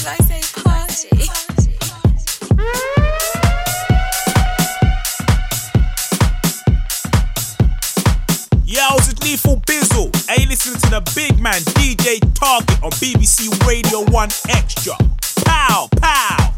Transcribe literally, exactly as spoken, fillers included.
Did I say party? Yo, it's Lethal Bizzle. Hey, listening to the big man D J Target on B B C Radio one Extra. Pow, pow.